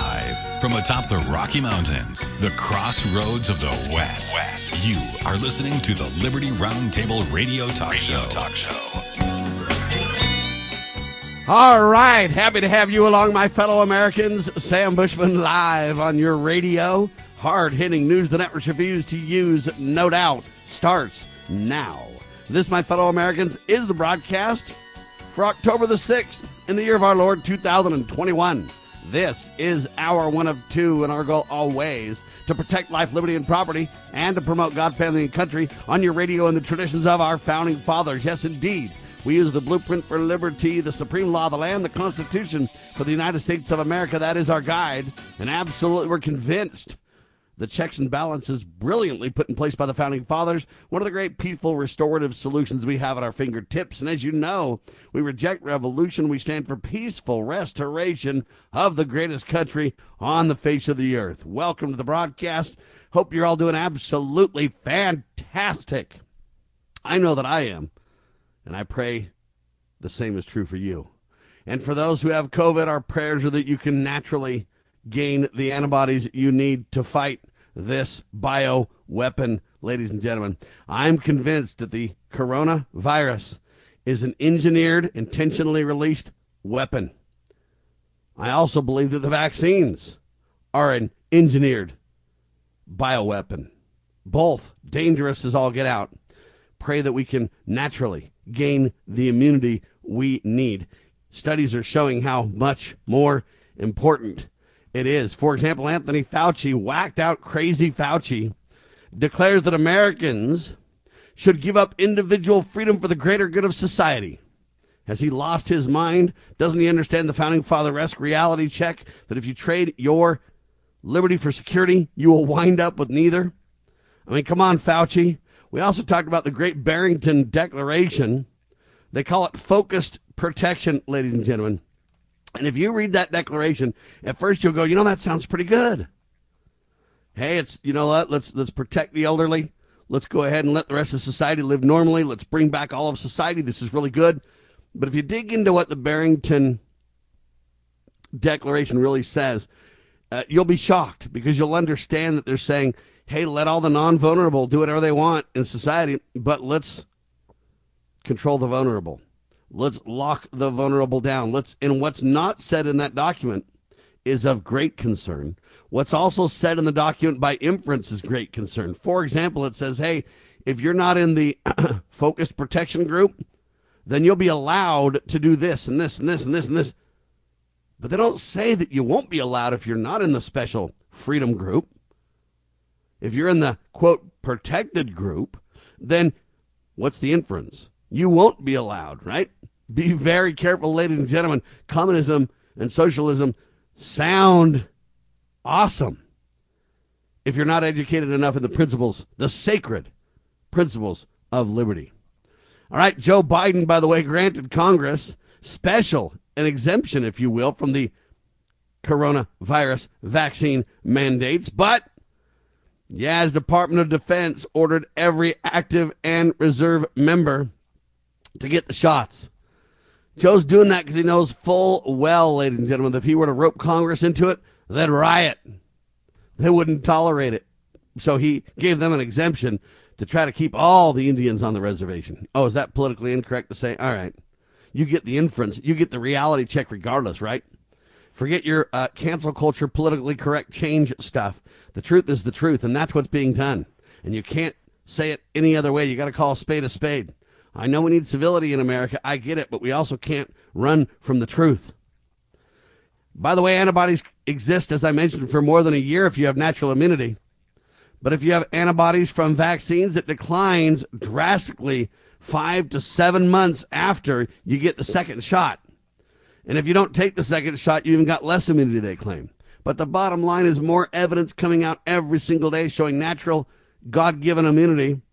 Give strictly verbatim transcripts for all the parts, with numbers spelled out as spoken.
Live from atop the Rocky Mountains, the crossroads of the West. West. You are listening to the Liberty Roundtable Radio Talk Radio Show. Talk Show. All right, happy to have you along, my fellow Americans. Sam Bushman live on your radio. Hard-hitting news the network refused to use, no doubt, starts now. This, my fellow Americans, is the broadcast for October the sixth in the year of our Lord two thousand twenty-one. This is our one of two, and our goal always to protect life, liberty, and property, and to promote God, family, and country on your radio and the traditions of our founding fathers. Yes, indeed. We use the blueprint for liberty, the supreme law of the land, the Constitution for the United States of America. That is our guide, and absolutely we're convinced the checks and balances brilliantly put in place by the founding fathers, one of the great peaceful restorative solutions we have at our fingertips. And as you know, we reject revolution. We stand for peaceful restoration of the greatest country on the face of the earth. Welcome to the broadcast. Hope you're all doing absolutely fantastic. I know that I am, and I pray the same is true for you. And for those who have COVID, our prayers are that you can naturally gain the antibodies you need to fight this bio weapon, ladies and gentlemen. I'm convinced that the coronavirus is an engineered, intentionally released weapon. I also believe that the vaccines are an engineered bioweapon. Both dangerous as all get out. Pray that we can naturally gain the immunity we need. Studies are showing how much more important it is. For example, Anthony Fauci, whacked out crazy Fauci, declares that Americans should give up individual freedom for the greater good of society. Has he lost his mind? Doesn't he understand the founding father-esque reality check that if you trade your liberty for security, you will wind up with neither? I mean, come on, Fauci. We also talked about the Great Barrington Declaration. They call it focused protection, ladies and gentlemen. And if you read that declaration, at first you'll go, you know, that sounds pretty good. Hey, it's, you know what, let's let's protect the elderly. Let's go ahead and let the rest of society live normally. Let's bring back all of society. This is really good. But if you dig into what the Barrington Declaration really says, uh, you'll be shocked because you'll understand that they're saying, hey, let all the non-vulnerable do whatever they want in society, but let's control the vulnerable. Let's lock the vulnerable down. Let's, and what's not said in that document is of great concern. What's also said in the document by inference is great concern. For example, it says, hey, if you're not in the focused protection group, then you'll be allowed to do this and this and this and this and this. But they don't say that you won't be allowed if you're not in the special freedom group. If you're in the, quote, protected group, then what's the inference? You won't be allowed, right? Be very careful, ladies and gentlemen. Communism and socialism sound awesome if you're not educated enough in the principles, the sacred principles of liberty. All right, Joe Biden, by the way, granted Congress special, an exemption, if you will, from the coronavirus vaccine mandates, but yeah, his Department of Defense ordered every active and reserve member to get the shots. Joe's doing that because he knows full well, ladies and gentlemen, that if he were to rope Congress into it, they'd riot. They wouldn't tolerate it. So he gave them an exemption to try to keep all the Indians on the reservation. Oh, is that politically incorrect to say? All right. You get the inference. You get the reality check regardless, right? Forget your uh, cancel culture, politically correct change stuff. The truth is the truth, and that's what's being done. And you can't say it any other way. You got to call a spade a spade. I know we need civility in America. I get it, but we also can't run from the truth. By the way, antibodies exist, as I mentioned, for more than a year if you have natural immunity. But if you have antibodies from vaccines, it declines drastically five to seven months after you get the second shot. And if you don't take the second shot, you even got less immunity, they claim. But the bottom line is more evidence coming out every single day showing natural, God-given immunity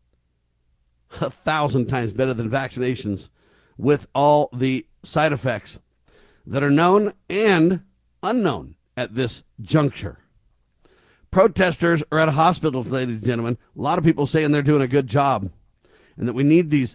a thousand times better than vaccinations with all the side effects that are known and unknown at this juncture. Protesters are at hospitals, ladies and gentlemen. A lot of people saying they're doing a good job and that we need these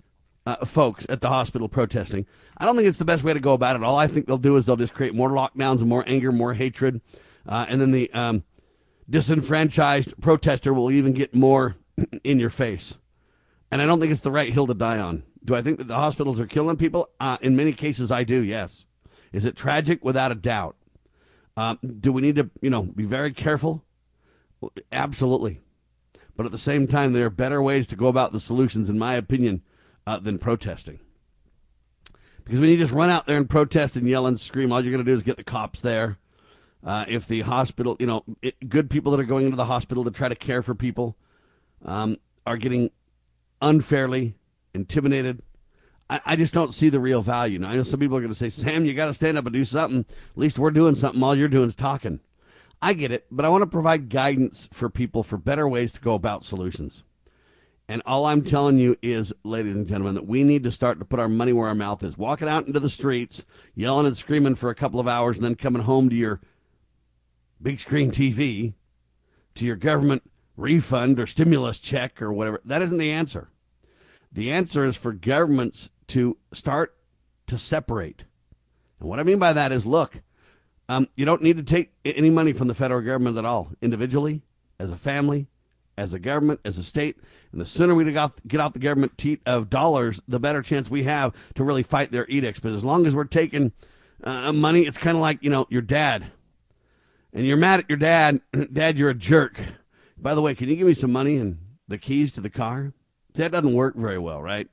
uh, folks at the hospital protesting. I don't think it's the best way to go about it. All I think they'll do is they'll just create more lockdowns and more anger, more hatred. Uh, and then the um, disenfranchised protester will even get more in your face. And I don't think it's the right hill to die on. Do I think that the hospitals are killing people? Uh, in many cases, I do, yes. Is it tragic? Without a doubt. Um, do we need to, you know, be very careful? Absolutely. But at the same time, there are better ways to go about the solutions, in my opinion, uh, than protesting. Because when you just run out there and protest and yell and scream, all you're going to do is get the cops there. Uh, if the hospital, you know, it, good people that are going into the hospital to try to care for people um, are getting unfairly intimidated, I, I just don't see the real value. Now, I know some people are going to say, Sam, you got to stand up and do something. At least we're doing something. All you're doing is talking. I get it, but I want to provide guidance for people for better ways to go about solutions. And all I'm telling you is, ladies and gentlemen, that we need to start to put our money where our mouth is. Walking out into the streets, yelling and screaming for a couple of hours, and then coming home to your big screen T V, to your government refund or stimulus check or whatever. That isn't the answer. The answer is for governments to start to separate. And what I mean by that is, look, um, you don't need to take any money from the federal government at all, individually, as a family, as a government, as a state. And the sooner we get off, get off the government teat of dollars, the better chance we have to really fight their edicts. But as long as we're taking uh, money, it's kind of like, you know, your dad. And you're mad at your dad. Dad, you're a jerk. By the way, can you give me some money and the keys to the car? That doesn't work very well, right?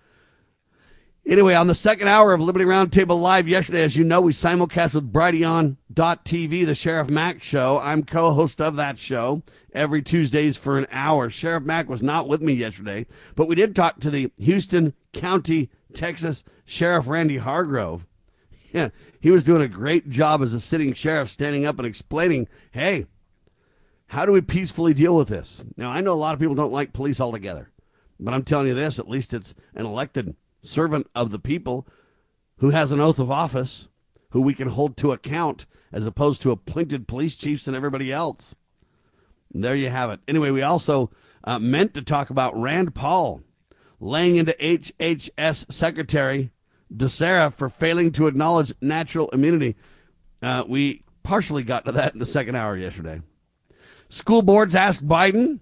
Anyway, on the second hour of Liberty Roundtable Live yesterday, as you know, we simulcast with Brighteon dot T V, the Sheriff Mack Show. I'm co-host of that show every Tuesdays for an hour. Sheriff Mack was not with me yesterday, but we did talk to the Houston County, Texas Sheriff Randy Hargrove. Yeah, he was doing a great job as a sitting sheriff, standing up and explaining, hey, how do we peacefully deal with this? Now, I know a lot of people don't like police altogether, but I'm telling you this, at least it's an elected servant of the people who has an oath of office, who we can hold to account, as opposed to appointed police chiefs and everybody else. And there you have it. Anyway, we also uh, meant to talk about Rand Paul laying into H H S Secretary DeSera for failing to acknowledge natural immunity. Uh, we partially got to that in the second hour yesterday. School boards asked Biden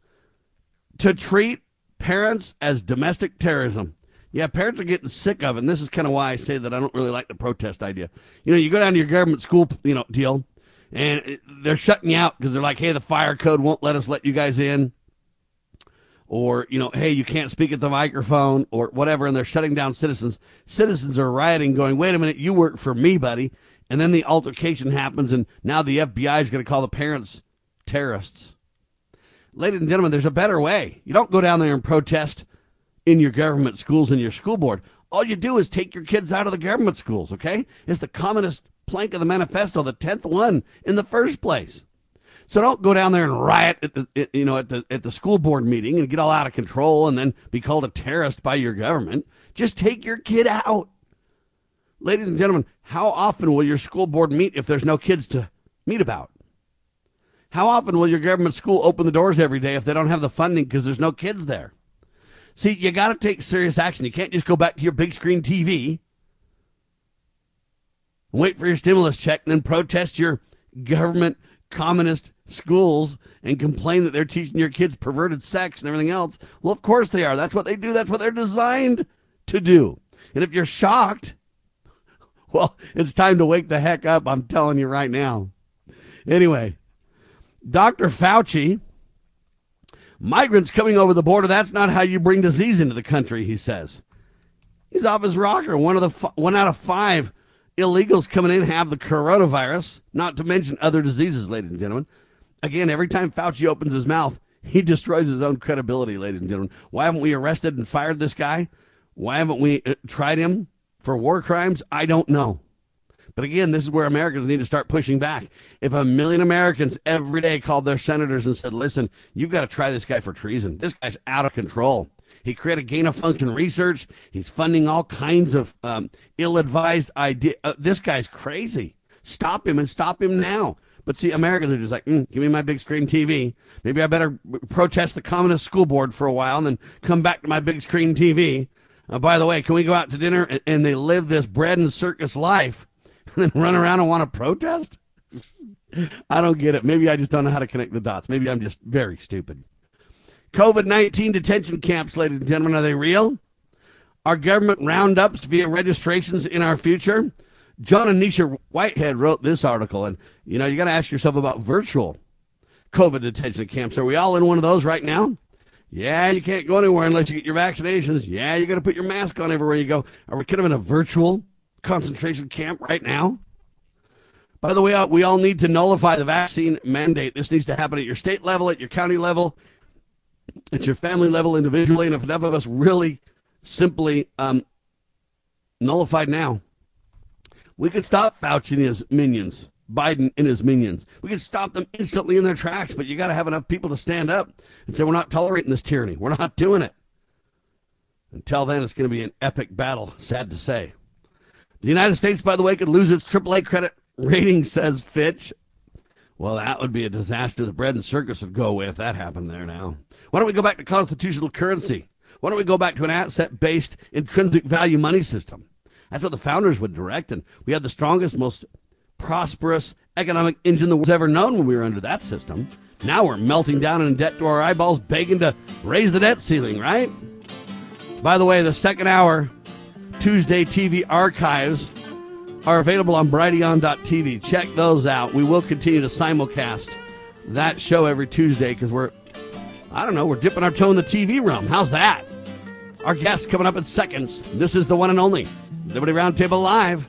to treat parents as domestic terrorism. Yeah, parents are getting sick of it, and this is kind of why I say that I don't really like the protest idea. You know, you go down to your government school, you know, deal, and they're shutting you out because they're like, hey, the fire code won't let us let you guys in. Or, you know, hey, you can't speak at the microphone or whatever, and they're shutting down citizens. Citizens are rioting, going, wait a minute, you work for me, buddy. And then the altercation happens, and now the F B I is going to call the parents terrorists. Ladies and gentlemen, there's a better way. You don't go down there and protest in your government schools and your school board. All you do is take your kids out of the government schools, okay? It's the communist plank of the manifesto, the tenth one in the first place. So don't go down there and riot at the, you know, at the at the school board meeting and get all out of control and then be called a terrorist by your government. Just take your kid out. Ladies and gentlemen, how often will your school board meet if there's no kids to meet about? How often will your government school open the doors every day if they don't have the funding because there's no kids there? See, you got to take serious action. You can't just go back to your big screen T V and wait for your stimulus check and then protest your government communist schools and complain that they're teaching your kids perverted sex and everything else. Well, of course they are. That's what they do. That's what they're designed to do. And if you're shocked, well, it's time to wake the heck up. I'm telling you right now. Anyway, Doctor Fauci, migrants coming over the border, that's not how you bring disease into the country, he says. He's off his rocker. One of the one out of five illegals coming in have the coronavirus, not to mention other diseases, ladies and gentlemen. Again, every time Fauci opens his mouth, he destroys his own credibility, ladies and gentlemen. Why haven't we arrested and fired this guy? Why haven't we tried him for war crimes? I don't know. But again, this is where Americans need to start pushing back. If a million Americans every day called their senators and said, listen, you've got to try this guy for treason. This guy's out of control. He created gain-of-function research. He's funding all kinds of um, ill-advised ideas. Uh, this guy's crazy. Stop him and stop him now. But see, Americans are just like, mm, give me my big screen T V. Maybe I better protest the communist school board for a while and then come back to my big screen T V. Uh, by the way, can we go out to dinner and, and they live this bread and circus life and then run around and want to protest? I don't get it. Maybe I just don't know how to connect the dots. Maybe I'm just very stupid. COVID nineteen detention camps, ladies and gentlemen, are they real? Are government roundups via registrations in our future? John and Nisha Whitehead wrote this article, and, you know, you got to ask yourself about virtual COVID detention camps. Are we all in one of those right now? Yeah, you can't go anywhere unless you get your vaccinations. Yeah, you got to put your mask on everywhere you go. Are we kind of in a virtual concentration camp right now? By the way, we all need to nullify the vaccine mandate. This needs to happen at your state level, at your county level, at your family level individually. And if enough of us really simply um, nullified now, we could stop Fauci and his minions, Biden and his minions. We could stop them instantly in their tracks, but you got to have enough people to stand up and say, we're not tolerating this tyranny. We're not doing it. Until then, it's going to be an epic battle, sad to say. The United States, by the way, could lose its triple A credit rating, says Fitch. Well, that would be a disaster. The bread and circus would go away if that happened there now. Why don't we go back to constitutional currency? Why don't we go back to an asset-based intrinsic value money system? That's what the founders would direct, and we had the strongest, most prosperous economic engine the world's ever known when we were under that system. Now we're melting down in debt to our eyeballs, begging to raise the debt ceiling, right? By the way, the second hour Tuesday T V archives are available on Brighteon dot T V. Check those out. We will continue to simulcast that show every Tuesday because we're, I don't know, we're dipping our toe in the T V realm. How's that? Our guest coming up in seconds. This is the one and only Liberty Roundtable Live.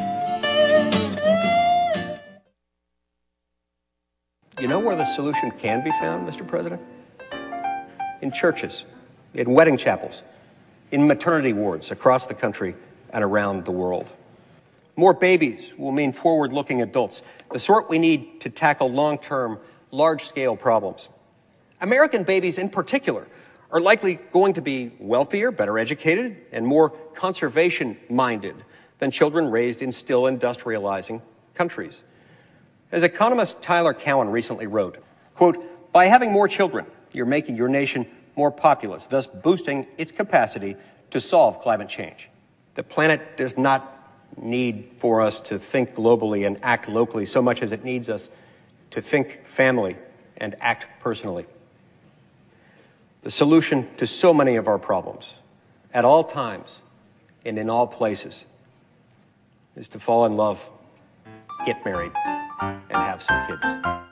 You know where the solution can be found, Mister President? In churches, in wedding chapels, in maternity wards across the country and around the world. More babies will mean forward-looking adults, the sort we need to tackle long-term, large-scale problems. American babies in particular are likely going to be wealthier, better educated, and more conservation-minded than children raised in still industrializing countries. As economist Tyler Cowen recently wrote, quote, by having more children, you're making your nation more populous, thus boosting its capacity to solve climate change. The planet does not need for us to think globally and act locally so much as it needs us to think family and act personally. The solution to so many of our problems, at all times and in all places, is to fall in love, get married, and have some kids.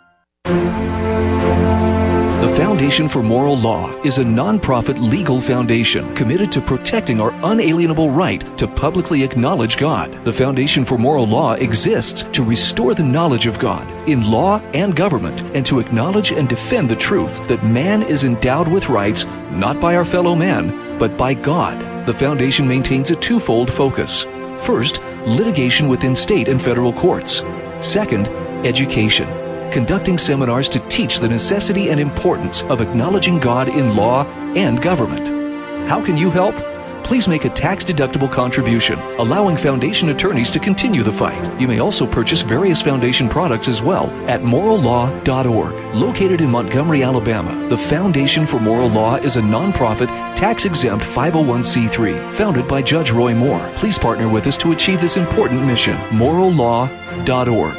The Foundation for Moral Law is a nonprofit legal foundation committed to protecting our unalienable right to publicly acknowledge God. The Foundation for Moral Law exists to restore the knowledge of God in law and government and to acknowledge and defend the truth that man is endowed with rights not by our fellow man, but by God. The Foundation maintains a twofold focus. First, litigation within state and federal courts. Second, education, conducting seminars to teach the necessity and importance of acknowledging God in law and government. How can you help? Please make a tax-deductible contribution, allowing Foundation attorneys to continue the fight. You may also purchase various Foundation products as well at moral law dot org. Located in Montgomery, Alabama, the Foundation for Moral Law is a nonprofit, tax-exempt five oh one c three founded by Judge Roy Moore. Please partner with us to achieve this important mission. moral law dot org.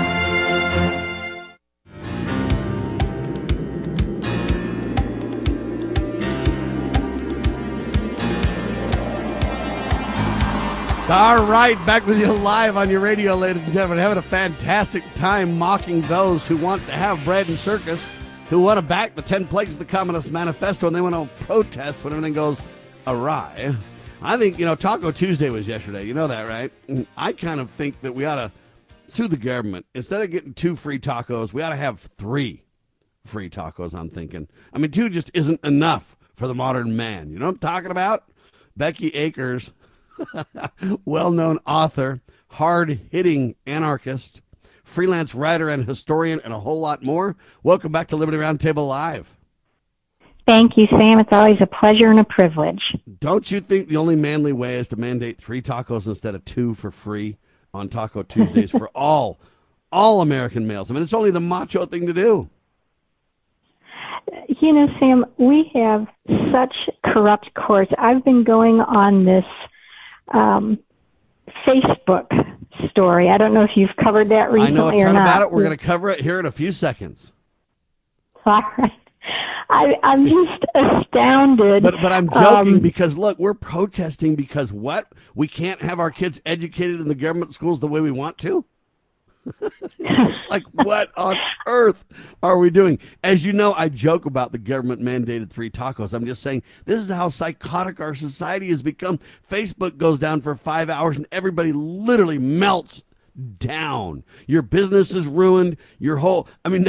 All right, back with you live on your radio, ladies and gentlemen. Having a fantastic time mocking those who want to have bread and circus, who want to back the ten plagues of the Communist Manifesto, and they want to protest when everything goes awry. I think, you know, Taco Tuesday was yesterday. You know that, right? I kind of think that we ought to sue the government. Instead of getting two free tacos, we ought to have three free tacos, I'm thinking. I mean, two just isn't enough for the modern man. You know what I'm talking about? Becky Akers, well-known author, hard-hitting anarchist, freelance writer and historian, and a whole lot more. Welcome back to Liberty Roundtable Live. Thank you, Sam. It's always a pleasure and a privilege. Don't you think the only manly way is to mandate three tacos instead of two for free on Taco Tuesdays for all, all American males? I mean, it's only the macho thing to do. You know, Sam, we have such corrupt courts. I've been going on this um, Facebook story. I don't know if you've covered that recently or not. I know a ton about it. We're going to cover it here in a few seconds. All right. I, I'm just astounded. But but I'm joking um, because, look, we're protesting because what? We can't have our kids educated in the government schools the way we want to? It's like, what on earth are we doing? As you know, I joke about the government-mandated three tacos. I'm just saying this is how psychotic our society has become. Facebook goes down for five hours and everybody literally melts down. Your business is ruined. Your whole, I mean...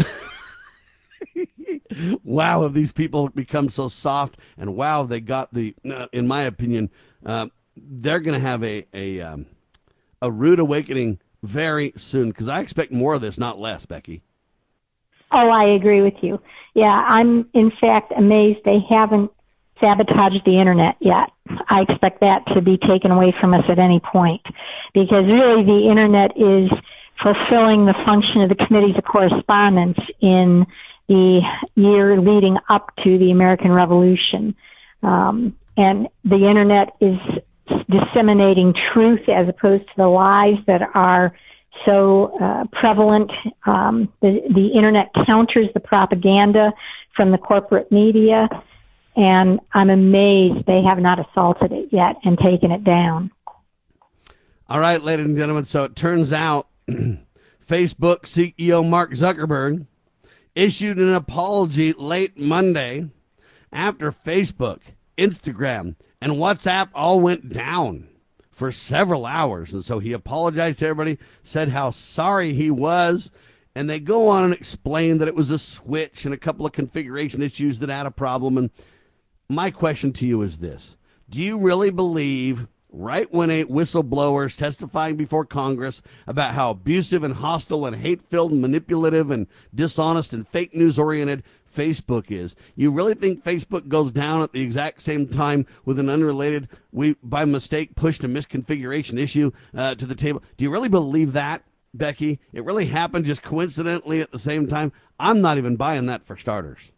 Wow, have these people become so soft, and wow, they got the, uh, in my opinion, uh, they're going to have a a, um, a rude awakening very soon, because I expect more of this, not less, Becky. Oh, I agree with you. Yeah, I'm, in fact, amazed they haven't sabotaged the internet yet. I expect that to be taken away from us at any point, because really the internet is fulfilling the function of the committees of correspondence in the year leading up to the American Revolution. Um, and the internet is disseminating truth as opposed to the lies that are so uh, prevalent. Um, the, the internet counters the propaganda from the corporate media, and I'm amazed they have not assaulted it yet and taken it down. All right, ladies and gentlemen, so it turns out Facebook C E O Mark Zuckerberg issued an apology late Monday after Facebook, Instagram, and WhatsApp all went down for several hours. And so he apologized to everybody, said how sorry he was, and they go on and explain that it was a switch and a couple of configuration issues that had a problem. And my question to you is this. Do you really believe right when a whistleblower is testifying before Congress about how abusive and hostile and hate-filled and manipulative and dishonest and fake news-oriented Facebook is, you really think Facebook goes down at the exact same time with an unrelated, we by mistake pushed a misconfiguration issue uh, to the table? Do you really believe that, Becky? It really happened just coincidentally at the same time? I'm not even buying that for starters.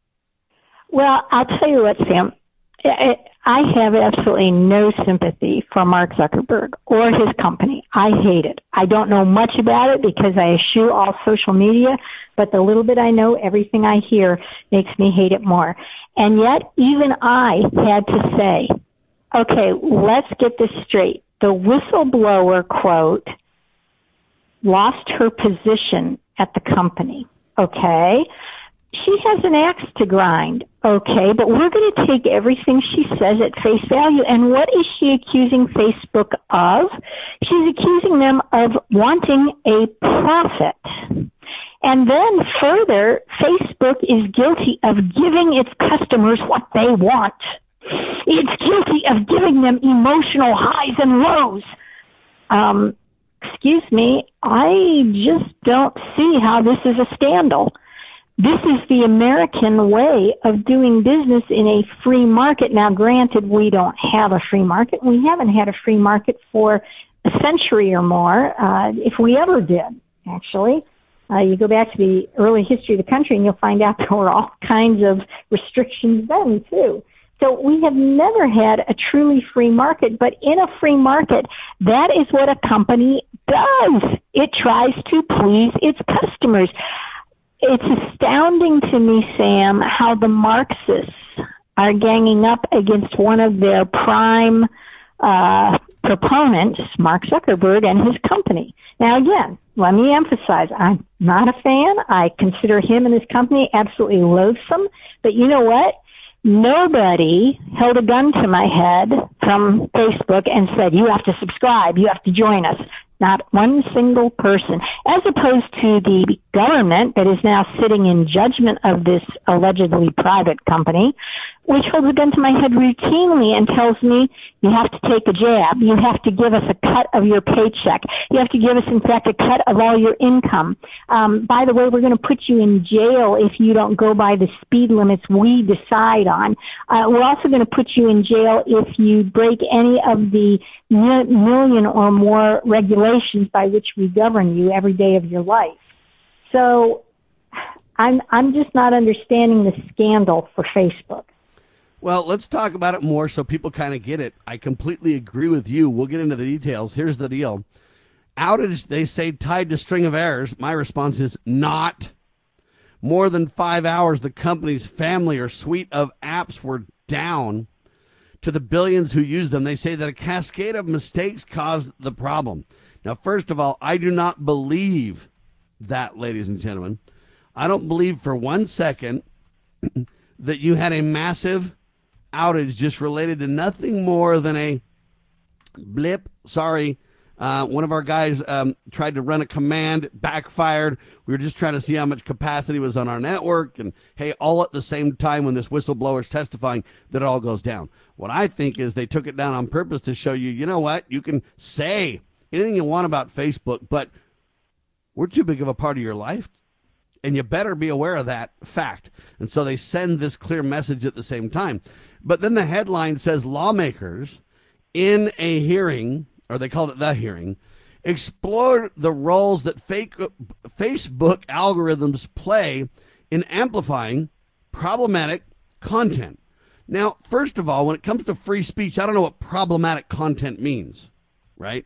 Well, I'll tell you what, Sam. I have absolutely no sympathy for Mark Zuckerberg or his company. I hate it. I don't know much about it because I eschew all social media, but the little bit I know, everything I hear makes me hate it more. And yet, even I had to say, okay, let's get this straight. The whistleblower, quote, lost her position at the company, okay? She has an axe to grind, okay, but we're going to take everything she says at face value. And what is she accusing Facebook of? She's accusing them of wanting a profit. And then further, Facebook is guilty of giving its customers what they want. It's guilty of giving them emotional highs and lows. Um, excuse me, I just don't see how this is a scandal. This is the American way of doing business in a free market. Now, granted, we don't have a free market. We haven't had a free market for a century or more, uh, if we ever did, actually. Uh, you go back to the early history of the country and you'll find out there were all kinds of restrictions then, too. So we have never had a truly free market, but in a free market, that is what a company does. It tries to please its customers. It's astounding to me, Sam, how the Marxists are ganging up against one of their prime uh, proponents, Mark Zuckerberg, and his company. Now, again, let me emphasize, I'm not a fan. I consider him and his company absolutely loathsome. But you know what? Nobody held a gun to my head from Facebook and said, you have to subscribe, you have to join us. Not one single person, as opposed to the government that is now sitting in judgment of this allegedly private company, which holds a gun to my head routinely and tells me you have to take a jab. You have to give us a cut of your paycheck. You have to give us, in fact, a cut of all your income. Um, by the way, we're going to put you in jail if you don't go by the speed limits we decide on. Uh, we're also going to put you in jail if you break any of the million or more regulations by which we govern you every day of your life. So I'm I'm just not understanding the scandal for Facebook. Well, let's talk about it more so people kind of get it. I completely agree with you. We'll get into the details. Here's the deal. Outage, they say, tied to string of errors. My response is not. More than five hours, the company's family or suite of apps were down to the billions who use them. They say that a cascade of mistakes caused the problem. Now, first of all, I do not believe that, ladies and gentlemen. I don't believe for one second that you had a massive outage just related to nothing more than a blip. Sorry, uh, one of our guys um, tried to run a command, backfired. We were just trying to see how much capacity was on our network. And, hey, all at the same time when this whistleblower is testifying, that it all goes down. What I think is they took it down on purpose to show you, you know what, you can say anything you want about Facebook, but we're too big of a part of your life. And you better be aware of that fact. And so they send this clear message at the same time. But then the headline says lawmakers in a hearing, or they called it the hearing, explored the roles that fake Facebook algorithms play in amplifying problematic content. Now, first of all, when it comes to free speech, I don't know what problematic content means, right?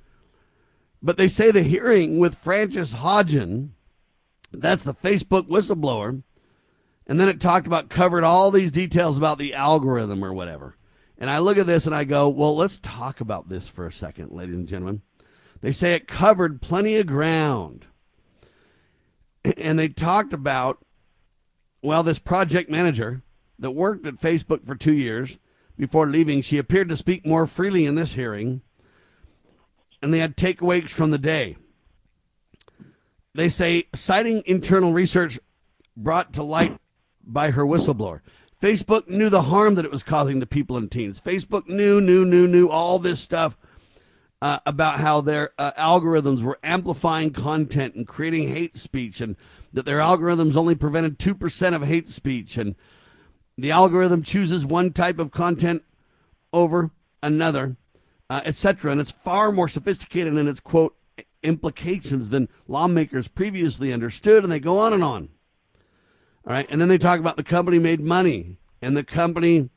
But they say the hearing with Frances Hodgen, that's the Facebook whistleblower. And then it talked about, covered all these details about the algorithm or whatever. And I look at this and I go, well, let's talk about this for a second, ladies and gentlemen. They say it covered plenty of ground. And they talked about, well, this project manager that worked at Facebook for two years before leaving, she appeared to speak more freely in this hearing. And they had takeaways from the day. They say, citing internal research brought to light by her whistleblower, Facebook knew the harm that it was causing to people and teens. Facebook knew, knew, knew, knew all this stuff uh, about how their uh, algorithms were amplifying content and creating hate speech, and that their algorithms only prevented two percent of hate speech. And the algorithm chooses one type of content over another, uh, et cetera. And it's far more sophisticated in its, quote, implications than lawmakers previously understood, and they go on and on. All right, and then they talk about the company made money, and the company,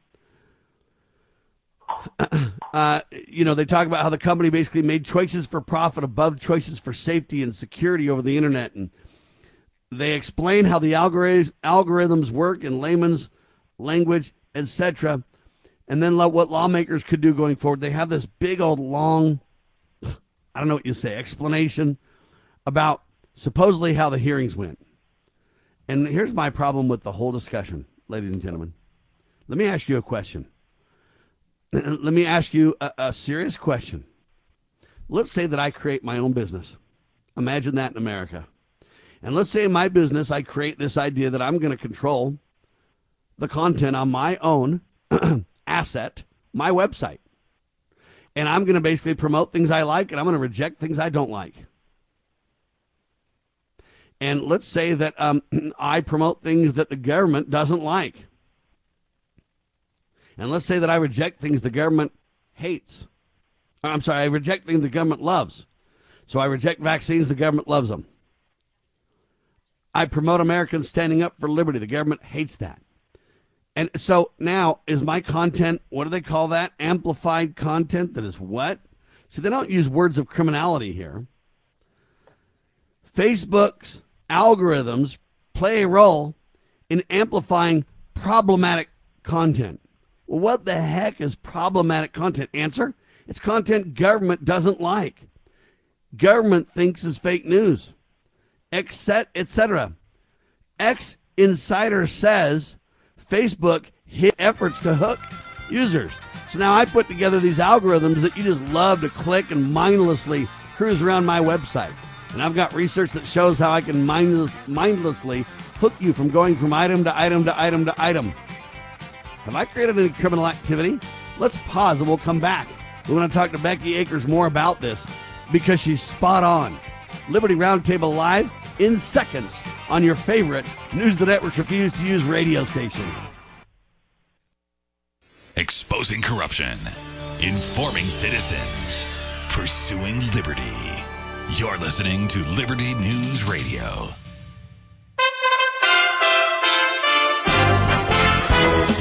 uh, you know, they talk about how the company basically made choices for profit above choices for safety and security over the internet, and they explain how the algorithms algorithms work in layman's language, et cetera, and then what lawmakers could do going forward. They have this big old long, I don't know what you say, explanation about supposedly how the hearings went. And here's my problem with the whole discussion, ladies and gentlemen. Let me ask you a question. Let me ask you a, a serious question. Let's say that I create my own business. Imagine that in America. And let's say in my business, I create this idea that I'm going to control the content on my own asset, my website. And I'm going to basically promote things I like, and I'm going to reject things I don't like. And let's say that um, I promote things that the government doesn't like. And let's say that I reject things the government hates. I'm sorry, I reject things the government loves. So I reject vaccines, the government loves them. I promote Americans standing up for liberty. The government hates that. And so now, is my content, what do they call that? Amplified content that is what? See, they don't use words of criminality here. Facebook's algorithms play a role in amplifying problematic content. Well, what the heck is problematic content? Answer, it's content government doesn't like. Government thinks is fake news, et cetera. X Insider says Facebook hit efforts to hook users. So now I put together these algorithms that you just love to click and mindlessly cruise around my website. And I've got research that shows how I can mindless, mindlessly hook you from going from item to item to item to item. Have I created any criminal activity? Let's pause and we'll come back. We want to talk to Becky Akers more about this because she's spot on. Liberty Roundtable Live in seconds on your favorite News the Networks Refuse to Use radio station. Exposing corruption, informing citizens, pursuing liberty. You're listening to Liberty News Radio.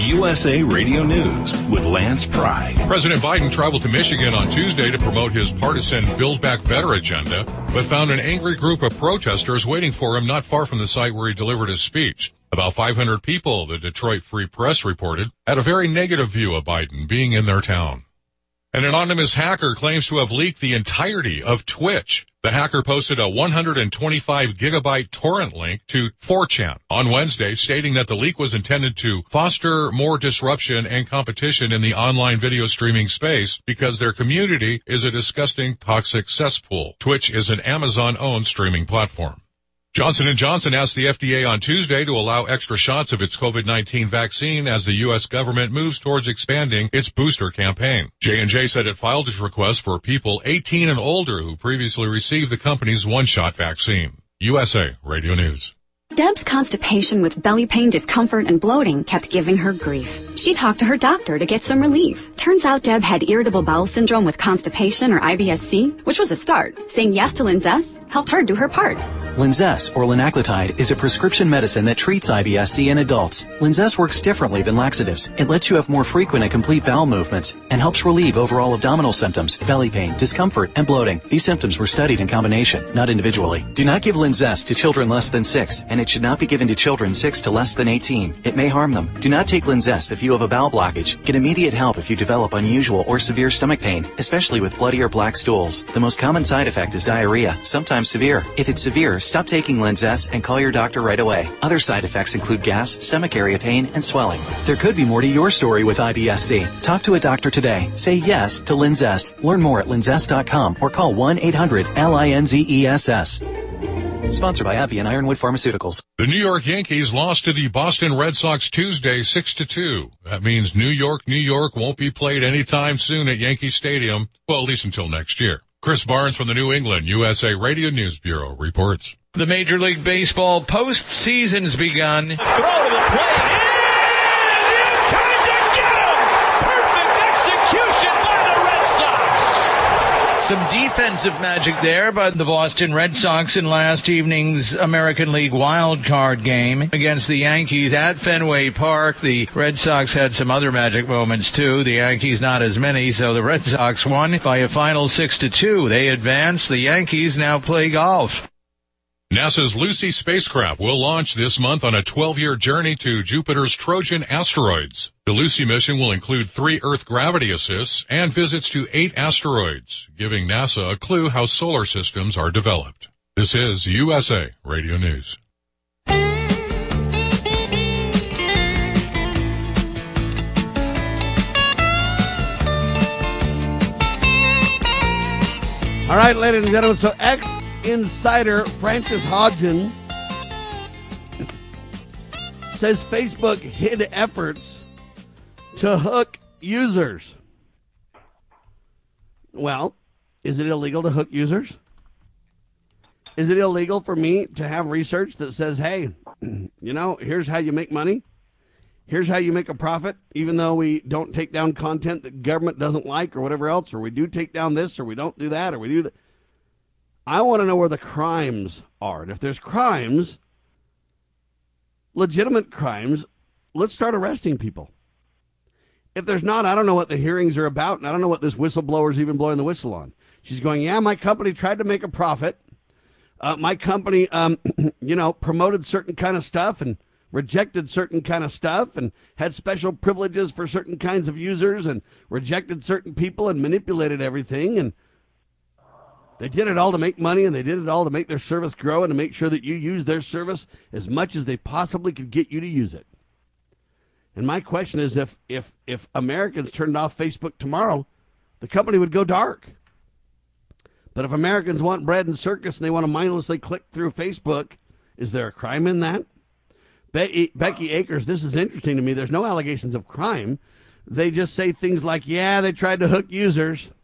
U S A Radio News with Lance Pry. President Biden traveled to Michigan on Tuesday to promote his partisan Build Back Better agenda, but found an angry group of protesters waiting for him not far from the site where he delivered his speech. About five hundred people, the Detroit Free Press reported, had a very negative view of Biden being in their town. An anonymous hacker claims to have leaked the entirety of Twitch. The hacker posted a one hundred twenty-five gigabyte torrent link to four chan on Wednesday, stating that the leak was intended to foster more disruption and competition in the online video streaming space because their community is a disgusting, toxic cesspool. Twitch is an Amazon-owned streaming platform. Johnson and Johnson asked the F D A on Tuesday to allow extra shots of its COVID nineteen vaccine as the U S government moves towards expanding its booster campaign. J and J said it filed its request for people eighteen and older who previously received the company's one-shot vaccine. U S A Radio News. Deb's constipation with belly pain, discomfort, and bloating kept giving her grief. She talked to her doctor to get some relief. Turns out Deb had irritable bowel syndrome with constipation, or I B S C, which was a start. Saying yes to Linzess helped her do her part. Linzess, or linaclotide, is a prescription medicine that treats I B S C in adults. Linzess works differently than laxatives. It lets you have more frequent and complete bowel movements and helps relieve overall abdominal symptoms, belly pain, discomfort, and bloating. These symptoms were studied in combination, not individually. Do not give Linzess to children less than six, and it should not be given to children six to less than eighteen. It may harm them. Do not take Linzess if you have a bowel blockage. Get immediate help if you develop unusual or severe stomach pain, especially with bloody or black stools. The most common side effect is diarrhea, sometimes severe. If it's severe, stop taking Linzess and call your doctor right away. Other side effects include gas, stomach area pain, and swelling. There could be more to your story with I B S C. Talk to a doctor today. Say yes to Linzess. Learn more at linzess dot com or call one eight hundred L I N Z E S S. Sponsored by AbbVie and Ironwood Pharmaceuticals. The New York Yankees lost to the Boston Red Sox Tuesday six to two. That means New York, New York won't be played anytime soon at Yankee Stadium, well, at least until next year. Chris Barnes from the New England U S A Radio News Bureau reports. The Major League Baseball postseason's begun. Throw to the plate is in time to get him! Perfect execution by the Red Sox! Some defensive magic there by the Boston Red Sox in last evening's American League wild card game against the Yankees at Fenway Park. The Red Sox had some other magic moments too. The Yankees not as many, so the Red Sox won by a final six to two. They advance. The Yankees now play golf. NASA's Lucy spacecraft will launch this month on a twelve-year journey to Jupiter's Trojan asteroids. The Lucy mission will include three Earth gravity assists and visits to eight asteroids, giving NASA a clue how solar systems are developed. This is U S A Radio News. All right, ladies and gentlemen, so X insider Francis Hodgson says Facebook hid efforts to hook users. Well, is it illegal to hook users? Is it illegal for me to have research that says, hey, you know, here's how you make money. Here's how you make a profit, even though we don't take down content that government doesn't like or whatever else, or we do take down this or we don't do that or we do that. I want to know where the crimes are. And if there's crimes, legitimate crimes, let's start arresting people. If there's not, I don't know what the hearings are about, and I don't know what this whistleblower's even blowing the whistle on. She's going, yeah, my company tried to make a profit. Uh, my company, um, you know, promoted certain kind of stuff and rejected certain kind of stuff and had special privileges for certain kinds of users and rejected certain people and manipulated everything. And they did it all to make money, and they did it all to make their service grow and to make sure that you use their service as much as they possibly could get you to use it. And my question is, if if if Americans turned off Facebook tomorrow, the company would go dark. But if Americans want bread and circus and they want to mindlessly click through Facebook, is there a crime in that? Be- Becky Akers, this is interesting to me. There's no allegations of crime. They just say things like, yeah, they tried to hook users.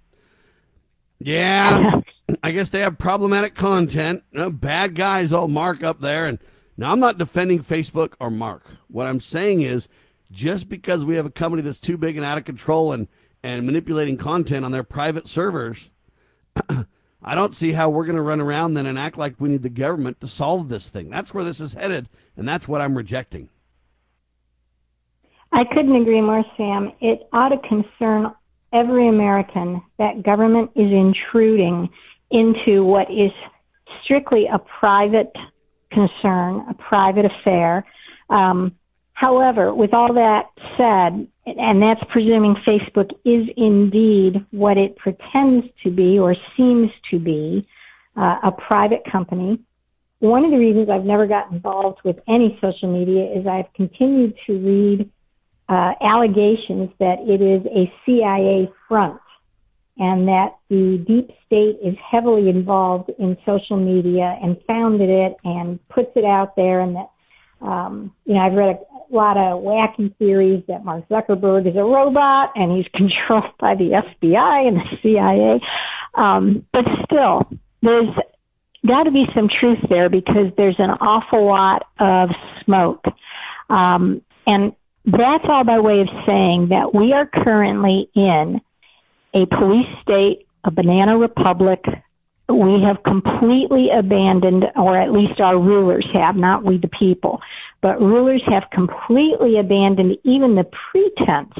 Yeah, I guess they have problematic content. You know, bad guys, all Mark up there. And now I'm not defending Facebook or Mark. What I'm saying is, just because we have a company that's too big and out of control and, and manipulating content on their private servers, I don't see how we're going to run around then and act like we need the government to solve this thing. That's where this is headed, and that's what I'm rejecting. I couldn't agree more, Sam. It ought to concern every American that government is intruding into what is strictly a private concern, a private affair. Um, however, with all that said, and that's presuming Facebook is indeed what it pretends to be or seems to be, uh, a private company. One of the reasons I've never got involved with any social media is I've continued to read uh, allegations that it is a C I A front and that the deep state is heavily involved in social media and founded it and puts it out there, and that, um, you know, I've read a lot of wacky theories that Mark Zuckerberg is a robot and he's controlled by the F B I and the C I A. Um, but still, there's got to be some truth there because there's an awful lot of smoke. Um, and that's all by way of saying that we are currently in a police state, a banana republic. We have completely abandoned, or at least our rulers have, not we the people, but rulers have completely abandoned even the pretense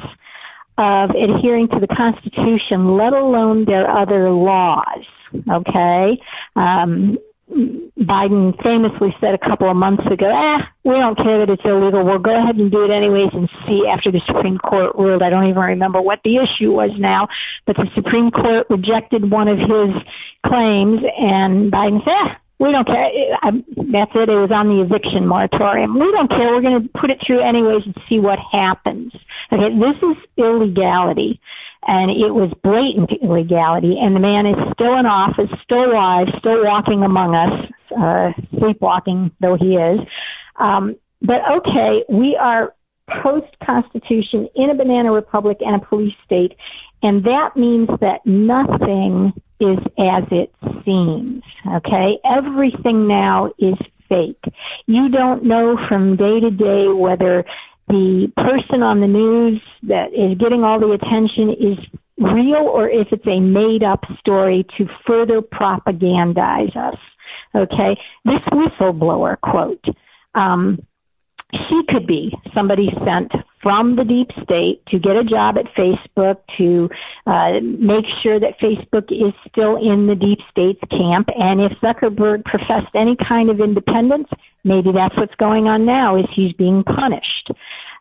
of adhering to the Constitution, let alone their other laws. Okay? Um, Biden famously said a couple of months ago, eh, we don't care that it's illegal. We'll go ahead and do it anyways and see after the Supreme Court ruled. I don't even remember what the issue was now, but the Supreme Court rejected one of his claims, and Biden said, eh, we don't care. I, that's it. It was on the eviction moratorium. We don't care. We're going to put it through anyways and see what happens. Okay, this is illegality. And it was blatant illegality, and the man is still in office, still alive, still walking among us, uh, sleepwalking though he is. Um, but okay, we are post-Constitution in a banana republic and a police state, and that means that nothing is as it seems, okay? Everything now is fake. You don't know from day to day whether the person on the news that is getting all the attention is real or if it's a made-up story to further propagandize us, okay? This whistleblower quote, um, she could be somebody sent from the deep state to get a job at Facebook, to uh, make sure that Facebook is still in the deep state's camp, and if Zuckerberg professed any kind of independence, maybe that's what's going on now, is he's being punished.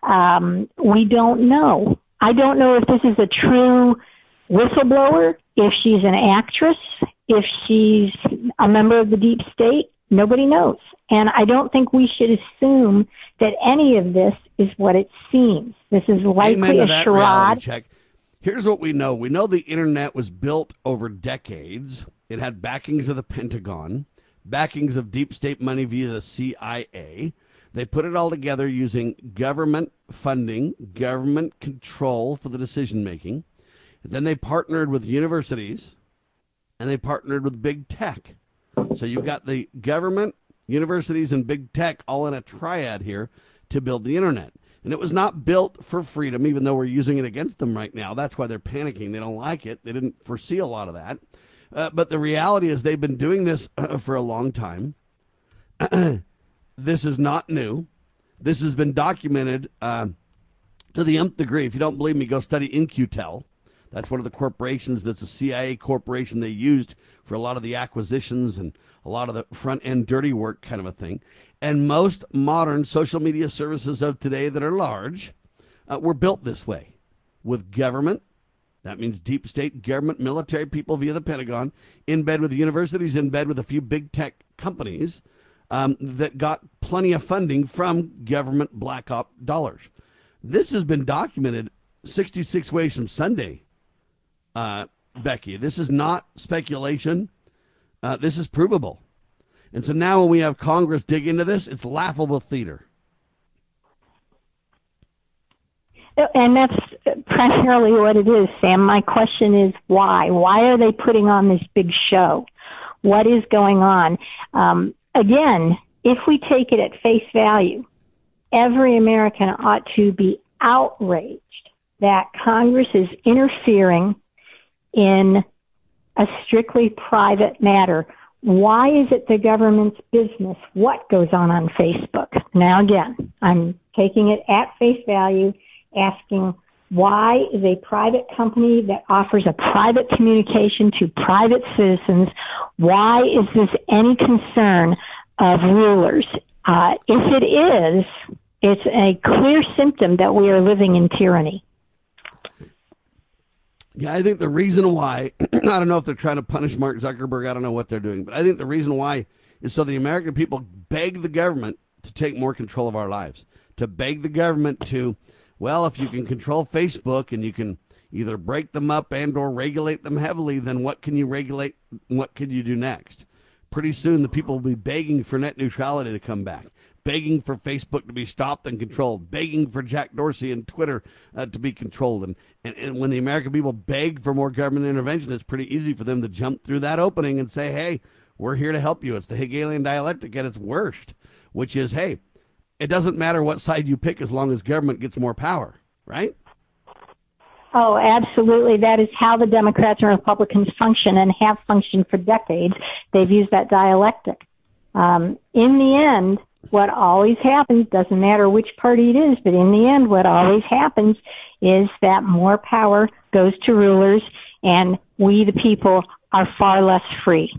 Um, we don't know. I don't know if this is a true whistleblower, if she's an actress, if she's a member of the deep state. Nobody knows. And I don't think we should assume that any of this is what it seems. This is likely a charade. Check. Here's what we know. We know the internet was built over decades. It had backings of the Pentagon, backings of deep state money via the C I A. They put it all together using government funding, government control for the decision making. And then they partnered with universities and they partnered with big tech. So you've got the government, universities, and big tech all in a triad here to build the internet. And it was not built for freedom, even though we're using it against them right now. That's why they're panicking. They don't like it. They didn't foresee a lot of that. Uh, but the reality is they've been doing this uh, for a long time. This is not new. This has been documented uh, to the nth degree. If you don't believe me, go study In-Q-Tel. That's one of the corporations that's a C I A corporation they used for a lot of the acquisitions and a lot of the front-end dirty work kind of a thing. And most modern social media services of today that are large uh, were built this way, with government. That means deep state, government, military people via the Pentagon, in bed with the universities, in bed with a few big tech companies um, that got plenty of funding from government black op dollars. This has been documented sixty-six ways from Sunday, uh, Becky. This is not speculation. Uh, this is provable. And so now when we have Congress dig into this, it's laughable theater. And that's primarily what it is, Sam. My question is why? Why are they putting on this big show? What is going on? Um, again, if we take it at face value, every American ought to be outraged that Congress is interfering in a strictly private matter. Why is it the government's business what goes on on Facebook? Now, again, I'm taking it at face value. asking, why is a private company that offers a private communication to private citizens, why is this any concern of rulers? Uh, if it is, it's a clear symptom that we are living in tyranny. Yeah, I think the reason why, I don't know if they're trying to punish Mark Zuckerberg, I don't know what they're doing, but I think the reason why is so the American people beg the government to take more control of our lives, to beg the government to, well, if you can control Facebook and you can either break them up and or regulate them heavily, then what can you regulate? What can you do next? Pretty soon the people will be begging for net neutrality to come back, begging for Facebook to be stopped and controlled, begging for Jack Dorsey and Twitter uh, to be controlled. And, and, and when the American people beg for more government intervention, it's pretty easy for them to jump through that opening and say, hey, we're here to help you. It's the Hegelian dialectic at its worst, which is, hey, it doesn't matter what side you pick as long as government gets more power, right? Oh, absolutely. That is how the Democrats and Republicans function and have functioned for decades. They've used that dialectic. Um, in the end, what always happens, doesn't matter which party it is, but in the end, what always happens is that more power goes to rulers and we, the people, are far less free.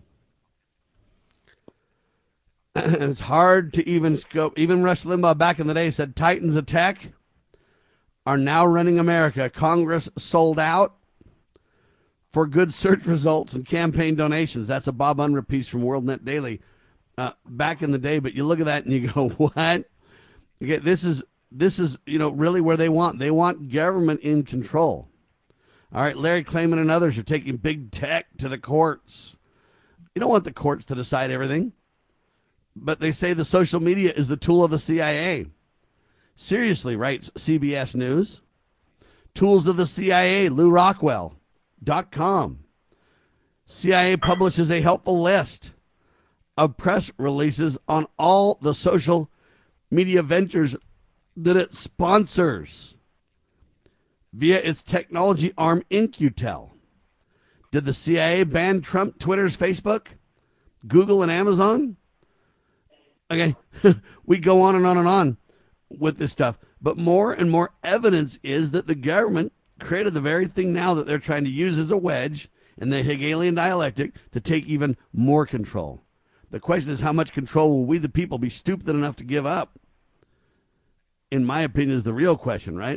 And it's hard to even scope. Even Rush Limbaugh back in the day said Titans of Tech are now running America. Congress sold out for good search results and campaign donations. That's a Bob Unruh piece from WorldNet Daily uh, back in the day. But you look at that and you go, what? Okay, this is this is you know really where they want. They want government in control. All right, Larry Klayman and others are taking big tech to the courts. You don't want the courts to decide everything. But they say the social media is the tool of the C I A. Seriously, writes C B S News. Tools of the C I A, Lou Rockwell dot com. C I A publishes a helpful list of press releases on all the social media ventures that it sponsors via its technology arm, InQtel. Did the C I A ban Trump, Twitter's Facebook, Google, and Amazon? Okay, we go on and on and on with this stuff. But more and more evidence is that the government created the very thing now that they're trying to use as a wedge in the Hegelian dialectic to take even more control. The question is, how much control will we, the people, be stupid enough to give up? In my opinion, is the real question, right?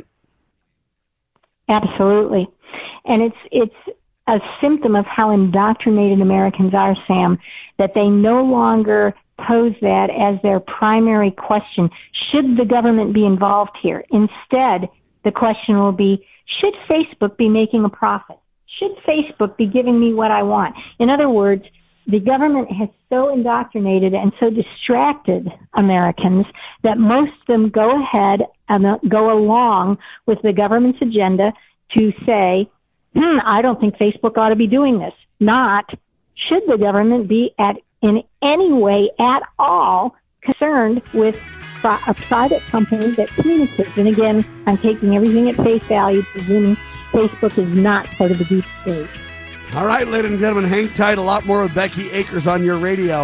Absolutely. And it's it's a symptom of how indoctrinated Americans are, Sam, that they no longer pose that as their primary question. Should the government be involved here? Instead, the question will be, should Facebook be making a profit? Should Facebook be giving me what I want? In other words, the government has so indoctrinated and so distracted Americans that most of them go ahead and go along with the government's agenda to say, hmm, I don't think Facebook ought to be doing this. Not, should the government be at in any way at all concerned with a private company that communicates? And again, I'm taking everything at face value, presuming Facebook is not part of the deep state. All right, ladies and gentlemen, hang tight. A lot more with Becky Akers on your radio.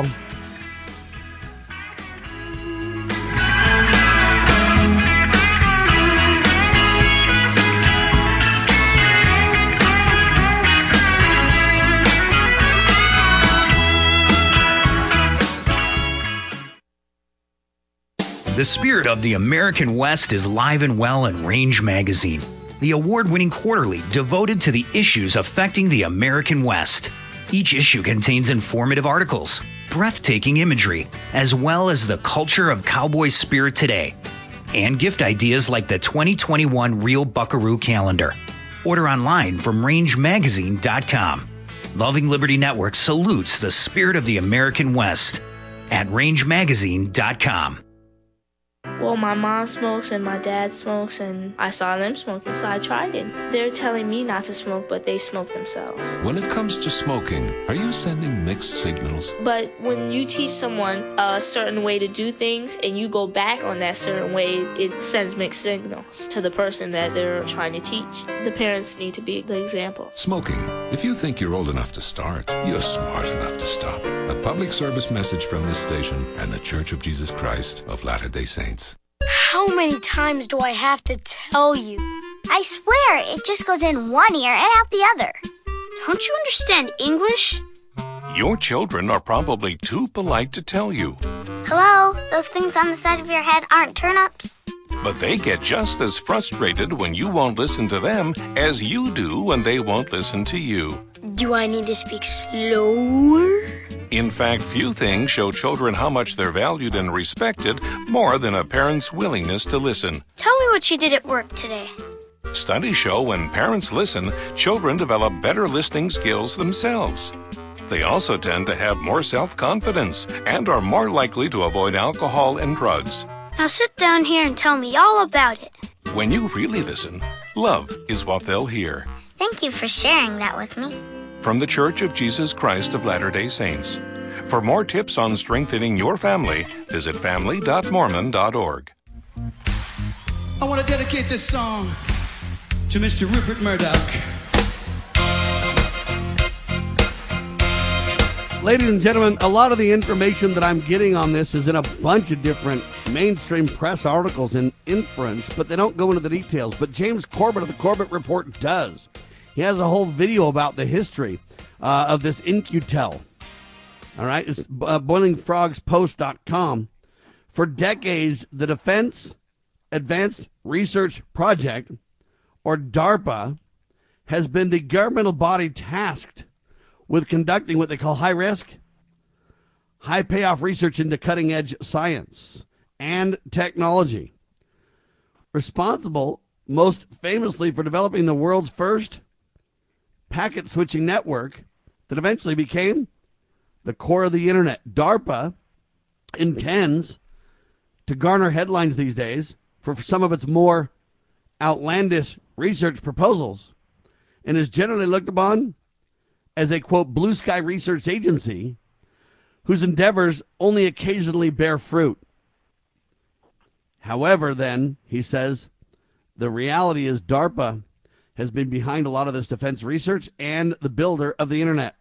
The spirit of the American West is live and well in Range Magazine, the award-winning quarterly devoted to the issues affecting the American West. Each issue contains informative articles, breathtaking imagery, as well as the culture of cowboy spirit today, and gift ideas like the twenty twenty-one Real Buckaroo calendar. Order online from range magazine dot com. Loving Liberty Network salutes the spirit of the American West at range magazine dot com. Well, my mom smokes and my dad smokes, and I saw them smoking, so I tried it. They're telling me not to smoke, but they smoke themselves. When it comes to smoking, are you sending mixed signals? But when you teach someone a certain way to do things and you go back on that certain way, it sends mixed signals to the person that they're trying to teach. The parents need to be the example. Smoking. If you think you're old enough to start, you're smart enough to stop. A public service message from this station and the Church of Jesus Christ of Latter-day Saints. How many times do I have to tell you? I swear, it just goes in one ear and out the other. Don't you understand English? Your children are probably too polite to tell you. Hello? Those things on the side of your head aren't turnips? But they get just as frustrated when you won't listen to them as you do when they won't listen to you. Do I need to speak slower? In fact, few things show children how much they're valued and respected more than a parent's willingness to listen. Tell me what you did at work today. Studies show when parents listen, children develop better listening skills themselves. They also tend to have more self-confidence and are more likely to avoid alcohol and drugs. Now sit down here and tell me all about it. When you really listen, love is what they'll hear. Thank you for sharing that with me. From the Church of Jesus Christ of Latter-day Saints. For more tips on strengthening your family, visit family dot mormon dot org. I want to dedicate this song to Mister Rupert Murdoch. Ladies and gentlemen, a lot of the information that I'm getting on this is in a bunch of different mainstream press articles and inference, but they don't go into the details. But James Corbett of the Corbett Report does. He has a whole video about the history uh, of this In-Q-Tel. All right, it's uh, boiling frogs post dot com. For decades, the Defense Advanced Research Project, or DARPA, has been the governmental body tasked with conducting what they call high-risk, high-payoff research into cutting-edge science and technology. Responsible, most famously, for developing the world's first packet-switching network that eventually became the core of the Internet. DARPA intends to garner headlines these days for some of its more outlandish research proposals and is generally looked upon as a, quote, blue sky research agency whose endeavors only occasionally bear fruit. However, then, he says, the reality is DARPA has been behind a lot of this defense research and the builder of the Internet.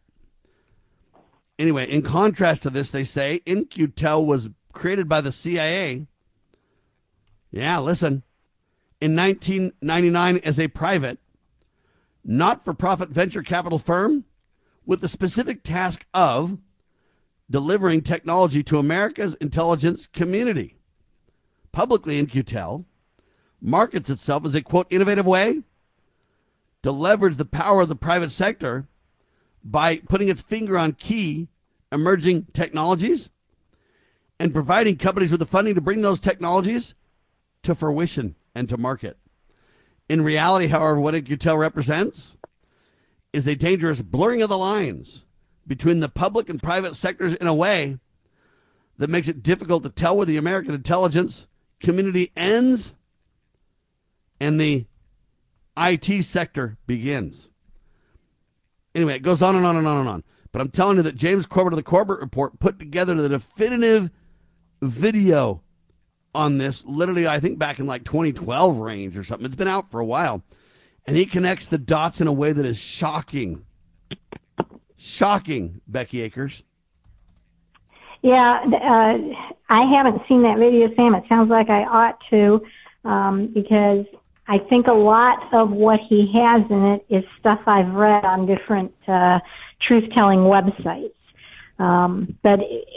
Anyway, in contrast to this, they say In-Q-Tel was created by the C I A. Yeah, listen. In nineteen ninety-nine as a private, not-for-profit venture capital firm with the specific task of delivering technology to America's intelligence community. Publicly, In-Q-Tel markets itself as a, quote, innovative way to leverage the power of the private sector by putting its finger on key emerging technologies and providing companies with the funding to bring those technologies to fruition and to market. In reality, however, what In-Q-Tel represents is a dangerous blurring of the lines between the public and private sectors in a way that makes it difficult to tell where the American intelligence community ends and the I T sector begins. Anyway, it goes on and on and on and on. But I'm telling you that James Corbett of the Corbett Report put together the definitive video on this, literally, I think back in like twenty twelve range or something. It's been out for a while. And he connects the dots in a way that is shocking. Shocking, Becky Akers. Yeah, uh, I haven't seen that video, Sam. It sounds like I ought to, um, because I think a lot of what he has in it is stuff I've read on different uh, truth-telling websites. Um, but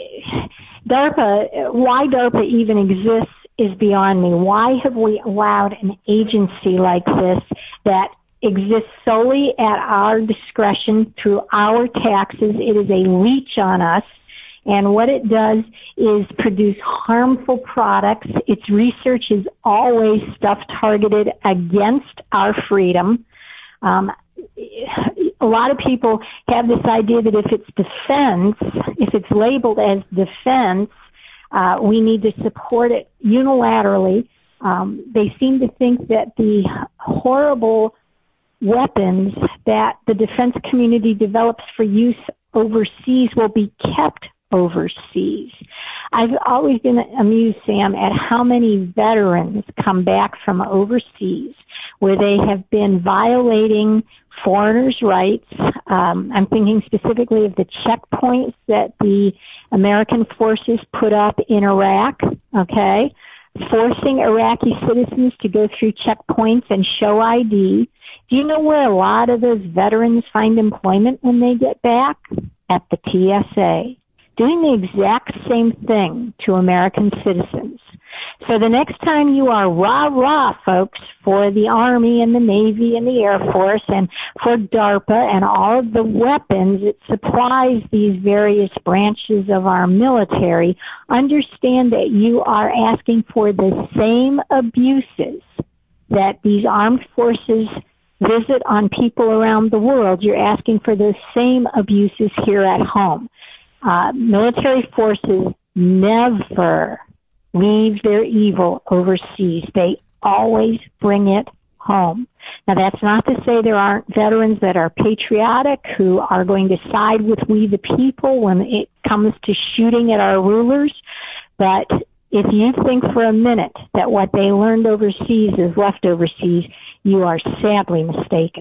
DARPA, why DARPA even exists is beyond me. Why have we allowed an agency like this that exists solely at our discretion through our taxes? It is a leech on us. And what it does is produce harmful products. Its research is always stuff targeted against our freedom. Um, a lot of people have this idea that if it's defense, if it's labeled as defense, uh, we need to support it unilaterally. Um, they seem to think that the horrible weapons that the defense community develops for use overseas will be kept overseas. I've always been amused, Sam, at how many veterans come back from overseas where they have been violating foreigners' rights. Um, I'm thinking specifically of the checkpoints that the American forces put up in Iraq, okay? forcing Iraqi citizens to go through checkpoints and show I D. Do you know where a lot of those veterans find employment when they get back? At the T S A, doing the exact same thing to American citizens. So the next time you are rah-rah, folks, for the Army and the Navy and the Air Force and for DARPA and all of the weapons it supplies these various branches of our military, understand that you are asking for the same abuses that these armed forces visit on people around the world. You're asking for those same abuses here at home. Uh, military forces never leave their evil overseas. They always bring it home. Now, that's not to say there aren't veterans that are patriotic who are going to side with we the people when it comes to shooting at our rulers, but if you think for a minute that what they learned overseas is left overseas, you are sadly mistaken.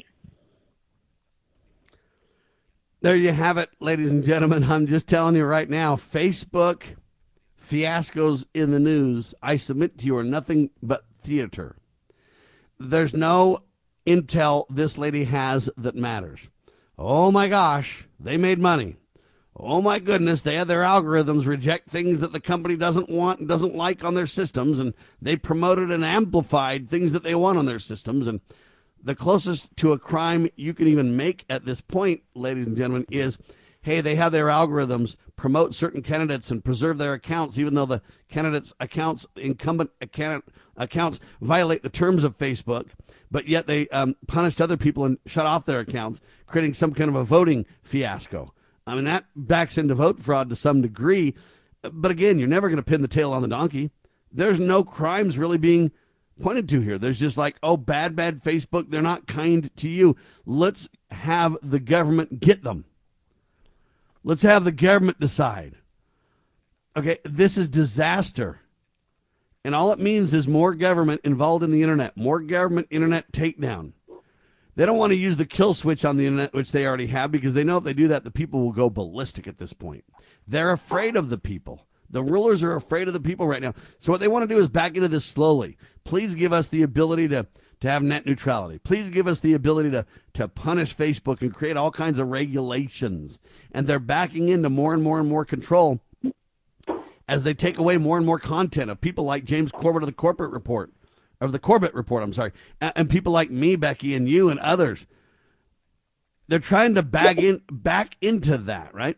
There you have it, ladies and gentlemen. I'm just telling you right now, Facebook fiascos in the news, I submit to you, are nothing but theater. There's no intel this lady has that matters. Oh my gosh, they made money. Oh my goodness, they had their algorithms reject things that the company doesn't want and doesn't like on their systems, and they promoted and amplified things that they want on their systems. And the closest to a crime you can even make at this point, ladies and gentlemen, is, hey, they have their algorithms promote certain candidates and preserve their accounts, even though the candidates' accounts, incumbent accounts, violate the terms of Facebook, but yet they um, punished other people and shut off their accounts, creating some kind of a voting fiasco. I mean, that backs into vote fraud to some degree. But again, you're never going to pin the tail on the donkey. There's no crimes really being pointed to here. There's just like, oh, bad, bad Facebook. They're not kind to you. Let's have the government get them. Let's have the government decide. Okay, this is disaster. And all it means is more government involved in the internet, more government internet takedown. They don't want to use the kill switch on the internet, which they already have, because they know if they do that, the people will go ballistic at this point. They're afraid of the people. The rulers are afraid of the people right now. So what they want to do is back into this slowly. Please give us the ability to, to have net neutrality. Please give us the ability to, to punish Facebook and create all kinds of regulations. And they're backing into more and more and more control as they take away more and more content of people like James Corbett of the Corporate Report. Of the Corbett Report, I'm sorry, and, and people like me, Becky, and you and others. They're trying to bag in back into that, right?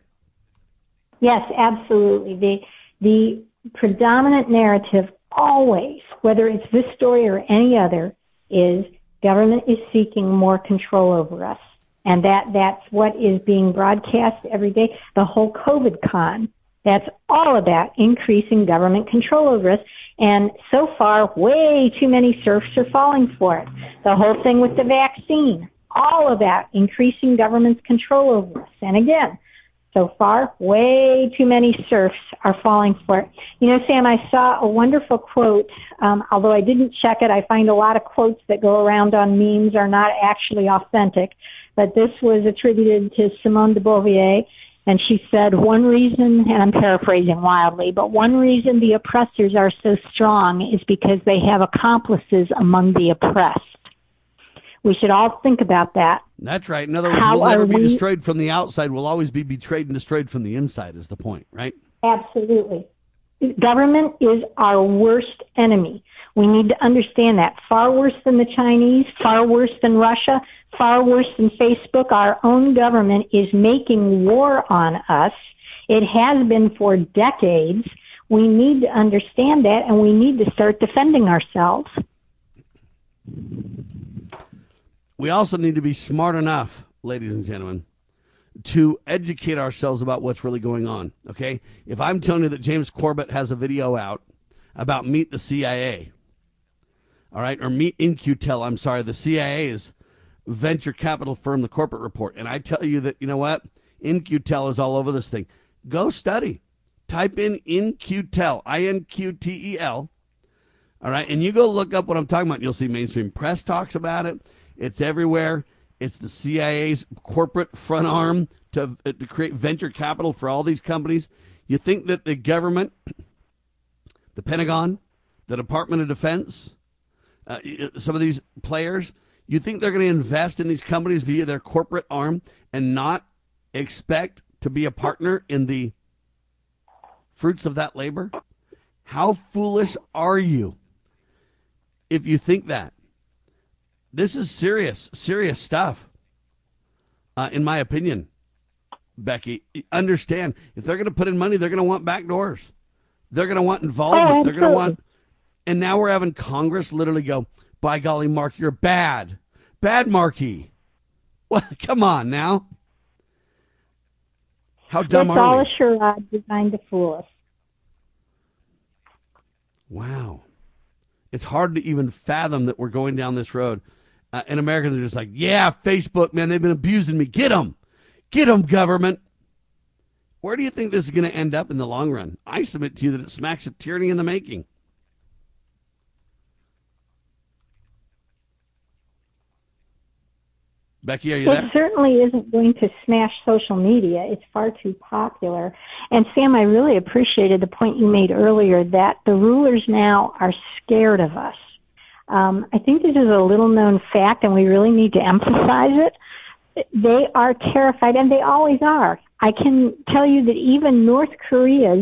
Yes, absolutely. The the predominant narrative always, whether it's this story or any other, is government is seeking more control over us. And that, that's what is being broadcast every day. The whole COVID con, that's all about increasing government control over us. And so far, way too many serfs are falling for it. The whole thing with the vaccine, all about increasing government's control over us. And again, so far, way too many serfs are falling for it. You know, Sam, I saw a wonderful quote. Um, although I didn't check it, I find a lot of quotes that go around on memes are not actually authentic. But this was attributed to Simone de Beauvoir. And she said, one reason, and I'm paraphrasing wildly, but one reason the oppressors are so strong is because they have accomplices among the oppressed. We should all think about that. That's right. In other words, How we'll never are be we- destroyed from the outside. We'll always be betrayed and destroyed from the inside is the point, right? Absolutely. Government is our worst enemy. We need to understand that. Far worse than the Chinese, far worse than Russia, far worse than Facebook. Our own government is making war on us. It has been for decades. We need to understand that, and we need to start defending ourselves. We also need to be smart enough, ladies and gentlemen, to educate ourselves about what's really going on, okay? If I'm telling you that James Corbett has a video out about Meet the C I A, all right, or Meet In Q Tel, I'm sorry, the C I A's venture capital firm, the Corporate Report, and I tell you that, you know what, In Q Tel is all over this thing. Go study. Type in In Q Tel, I N Q T E L, all right, and you go look up what I'm talking about, and you'll see mainstream press talks about it. It's everywhere. It's the C I A's corporate front arm to, uh, to create venture capital for all these companies. You think that the government, the Pentagon, the Department of Defense, uh, some of these players, you think they're going to invest in these companies via their corporate arm and not expect to be a partner in the fruits of that labor? How foolish are you if you think that? This is serious, serious stuff, uh, in my opinion, Becky. Understand, if they're going to put in money, they're going to want back doors. They're going to want involvement. Oh, they're going to want, and now we're having Congress literally go, by golly, Mark, you're bad. Bad Markey. Well, come on now. How dumb That's are all we? a charade designed to fool us. Wow. It's hard to even fathom that we're going down this road. Uh, and Americans are just like, yeah, Facebook, man, they've been abusing me. Get them. Get them, government. Where do you think this is going to end up in the long run? I submit to you that it smacks of tyranny in the making. Becky, are you It there? certainly isn't going to smash social media. It's far too popular. And Sam, I really appreciated the point you made earlier that the rulers now are scared of us. Um, I think this is a little known fact, and we really need to emphasize it. They are terrified, and they always are. I can tell you that even North Korea's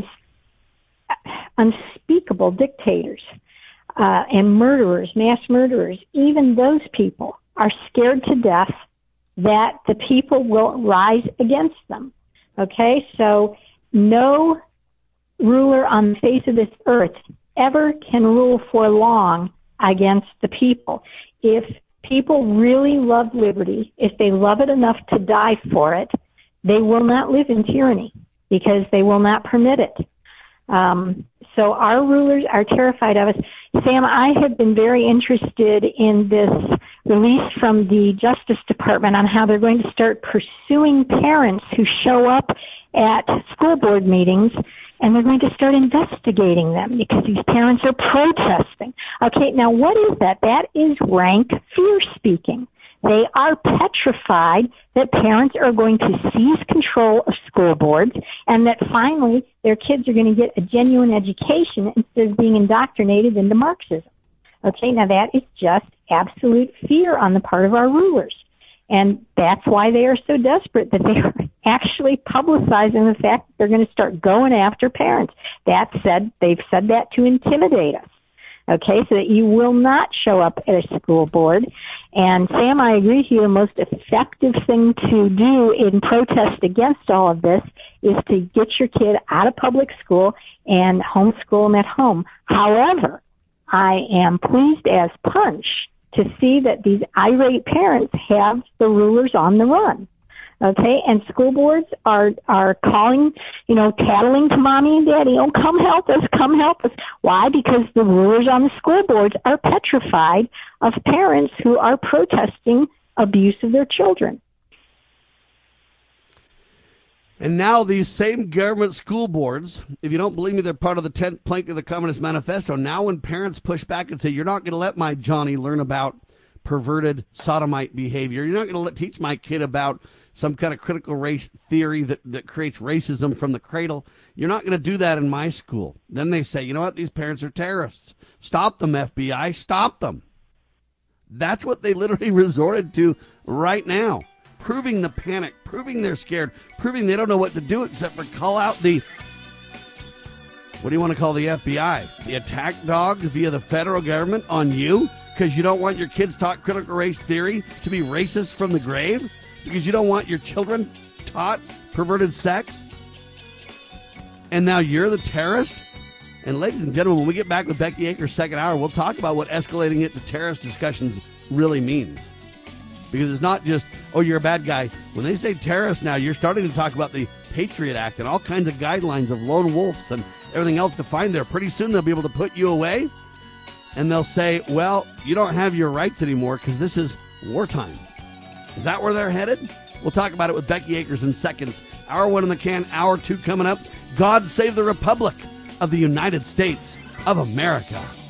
unspeakable dictators uh, and murderers, mass murderers, even those people are scared to death that the people will rise against them. Okay, so no ruler on the face of this earth ever can rule for long against the people. If people really love liberty, if they love it enough to die for it, they will not live in tyranny because they will not permit it. Um, so our rulers are terrified of us. Sam, I have been very interested in this release from the Justice Department on how they're going to start pursuing parents who show up at school board meetings, and they're going to start investigating them because these parents are protesting. Okay, now what is that? That is rank fear speaking. They are petrified that parents are going to seize control of school boards and that finally their kids are going to get a genuine education instead of being indoctrinated into Marxism. Okay, now that is just absolute fear on the part of our rulers. And that's why they are so desperate that they are actually publicizing the fact that they're going to start going after parents. That said, they've said that to intimidate us. Okay, so that you will not show up at a school board. And Sam, I agree with you, the most effective thing to do in protest against all of this is to get your kid out of public school and homeschool them at home. However, I am pleased as punch to see that these irate parents have the rulers on the run. Okay, and school boards are are calling, you know, tattling to mommy and daddy, oh, come help us, come help us. Why? Because the rulers on the school boards are petrified of parents who are protesting abuse of their children. And now these same government school boards, if you don't believe me, they're part of the tenth plank of the Communist Manifesto. Now when parents push back and say, you're not going to let my Johnny learn about perverted sodomite behavior, you're not going to let teach my kid about some kind of critical race theory that, that creates racism from the cradle, you're not going to do that in my school. Then they say, you know what, these parents are terrorists. Stop them, F B I, stop them. That's what they literally resorted to right now. Proving the panic, proving they're scared, proving they don't know what to do except for call out the, what do you want to call the F B I? The attack dogs via the federal government on you because you don't want your kids taught critical race theory to be racist from the grave? Because you don't want your children taught perverted sex? And now you're the terrorist? And ladies and gentlemen, when we get back with Becky Akers' second hour, we'll talk about what escalating it to terrorist discussions really means. Because it's not just, oh, you're a bad guy. When they say terrorist now, you're starting to talk about the Patriot Act and all kinds of guidelines of lone wolves and everything else defined there. Pretty soon they'll be able to put you away and they'll say, well, you don't have your rights anymore because this is wartime. Is that where they're headed? We'll talk about it with Becky Akers in seconds. Hour one in the can, hour two coming up. God save the Republic of the United States of America.